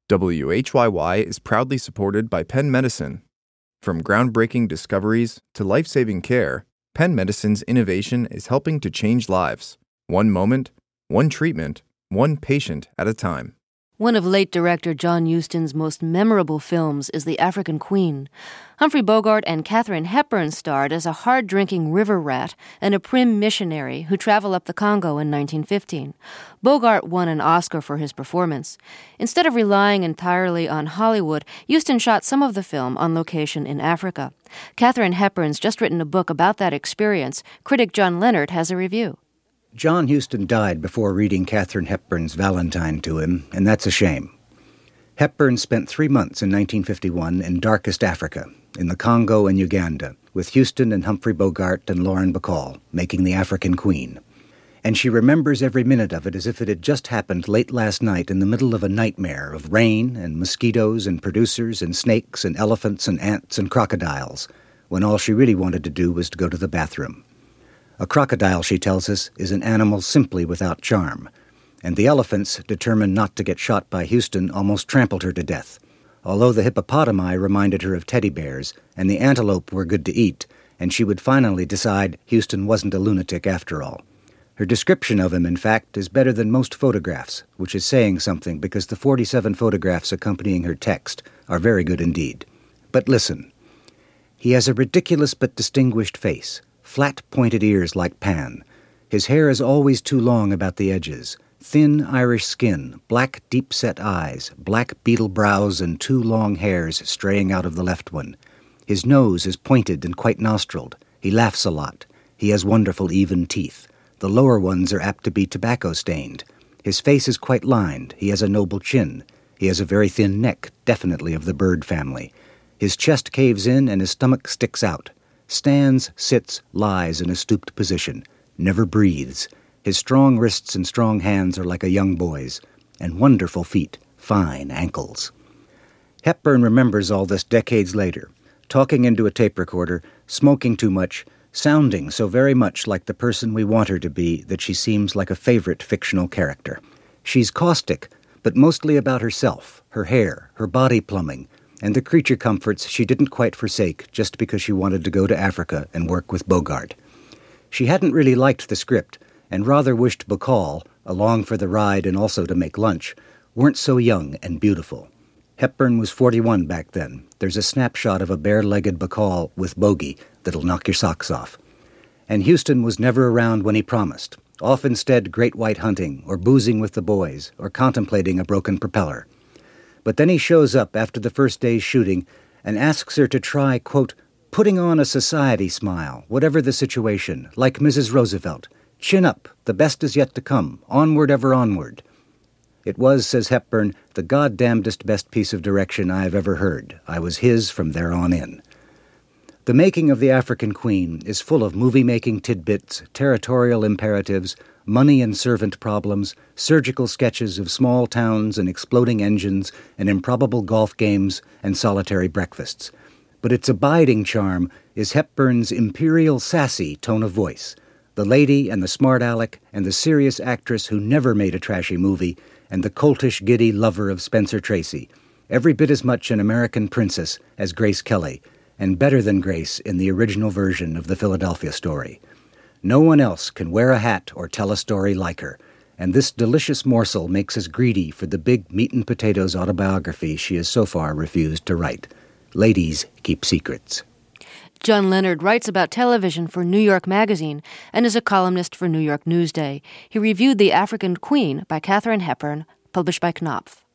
WHYY is proudly supported by Penn Medicine. From groundbreaking discoveries to life-saving care, Penn Medicine's innovation is helping to change lives. One moment, one treatment, one patient at a time. One of late director John Huston's most memorable films is The African Queen. Humphrey Bogart and Katharine Hepburn starred as a hard-drinking river rat and a prim missionary who travel up the Congo in 1915. Bogart won an Oscar for his performance. Instead of relying entirely on Hollywood, Huston shot some of the film on location in Africa. Katharine Hepburn's just written a book about that experience. Critic John Leonard has a review. John Huston died before reading Katharine Hepburn's Valentine to him, and that's a shame. Hepburn spent 3 months in 1951 in darkest Africa, in the Congo and Uganda, with Huston and Humphrey Bogart and Lauren Bacall, making The African Queen. And she remembers every minute of it as if it had just happened late last night in the middle of a nightmare of rain and mosquitoes and producers and snakes and elephants and ants and crocodiles, when all she really wanted to do was to go to the bathroom. A crocodile, she tells us, is an animal simply without charm, and the elephants, determined not to get shot by Huston, almost trampled her to death. Although the hippopotami reminded her of teddy bears, and the antelope were good to eat, and she would finally decide Huston wasn't a lunatic after all. Her description of him, in fact, is better than most photographs, which is saying something because the 47 photographs accompanying her text are very good indeed. But listen. He has a ridiculous but distinguished face. Flat, pointed ears like Pan. His hair is always too long about the edges. Thin Irish skin, black deep-set eyes, black beetle brows, and 2 long hairs straying out of the left one. His nose is pointed and quite nostriled. He laughs a lot. He has wonderful even teeth. The lower ones are apt to be tobacco-stained. His face is quite lined. He has a noble chin. He has a very thin neck, definitely of the bird family. His chest caves in and his stomach sticks out. Stands, sits, lies in a stooped position, never breathes. His strong wrists and strong hands are like a young boy's, and wonderful feet, fine ankles. Hepburn remembers all this decades later, talking into a tape recorder, smoking too much, sounding so very much like the person we want her to be that she seems like a favorite fictional character. She's caustic, but mostly about herself, her hair, her body plumbing, and the creature comforts she didn't quite forsake just because she wanted to go to Africa and work with Bogart. She hadn't really liked the script, and rather wished Bacall, along for the ride and also to make lunch, weren't so young and beautiful. Hepburn was 41 back then. There's a snapshot of a bare-legged Bacall with bogey that'll knock your socks off. And Huston was never around when he promised, off instead great white hunting, or boozing with the boys, or contemplating a broken propeller. But then he shows up after the first day's shooting and asks her to try, quote, putting on a society smile, whatever the situation, like Mrs. Roosevelt. Chin up, the best is yet to come, onward ever onward. It was, says Hepburn, the goddamnedest best piece of direction I have ever heard. I was his from there on in. The making of The African Queen is full of movie-making tidbits, territorial imperatives, money and servant problems, surgical sketches of small towns and exploding engines and improbable golf games and solitary breakfasts. But its abiding charm is Hepburn's imperial sassy tone of voice, the lady and the smart aleck and the serious actress who never made a trashy movie, and the coltish, giddy lover of Spencer Tracy, every bit as much an American princess as Grace Kelly, and better than Grace in the original version of the Philadelphia Story. No one else can wear a hat or tell a story like her, and this delicious morsel makes us greedy for the big meat-and-potatoes autobiography she has so far refused to write. Ladies keep secrets. John Leonard writes about television for New York Magazine and is a columnist for New York Newsday. He reviewed The African Queen by Katharine Hepburn, published by Knopf.